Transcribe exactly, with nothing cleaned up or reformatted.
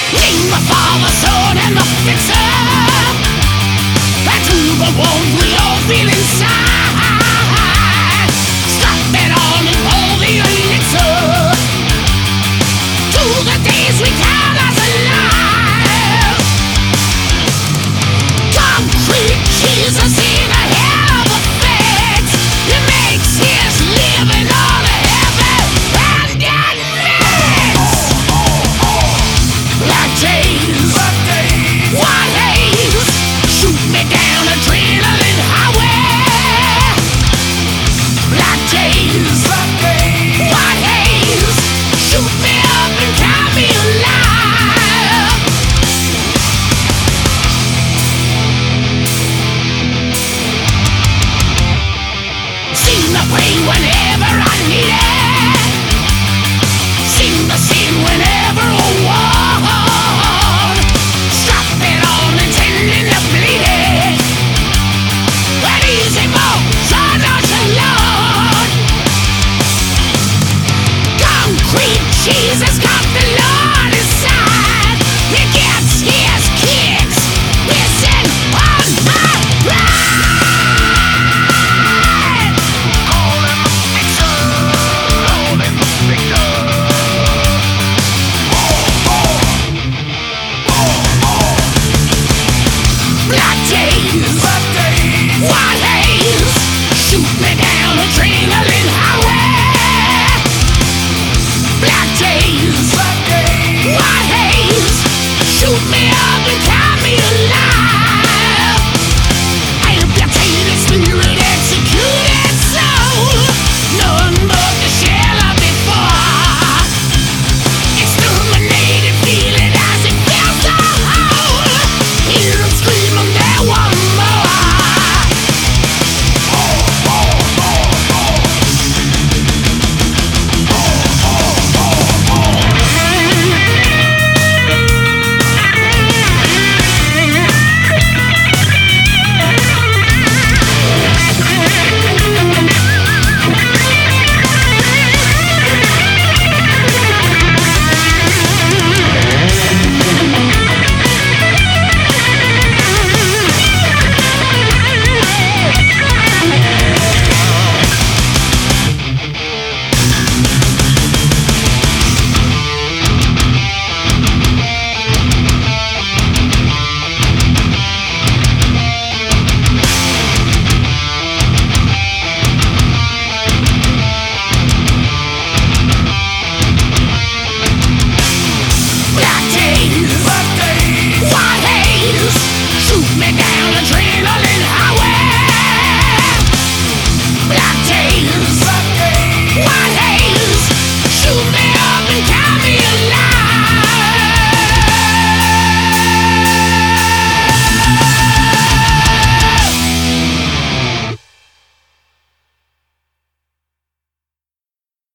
Name the Father, Son, and the Fixer. And to the wounds we all feel inside. Stop it all and pour the elixir. To the days we count as alive. Concrete Jesus in a hell of a fix. It makes his living on a heaven and dead mix. Black days, white haze, shoot me down adrenaline highway. Black days, white haze, shoot me up and count me alive. Seem to pray whenever I need it. Seem to sin whenever I want. Strap it on intending to bleed it. An easy mode, so nonchalant. Concrete Jesus got the Lord inside. He gets his kicks pissing on my ride. Call him the fixer. Call him the fixer. Black days, white haze.